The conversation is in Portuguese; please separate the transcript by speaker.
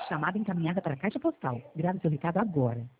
Speaker 1: Chamada encaminhada para a caixa postal. Grave seu recado agora.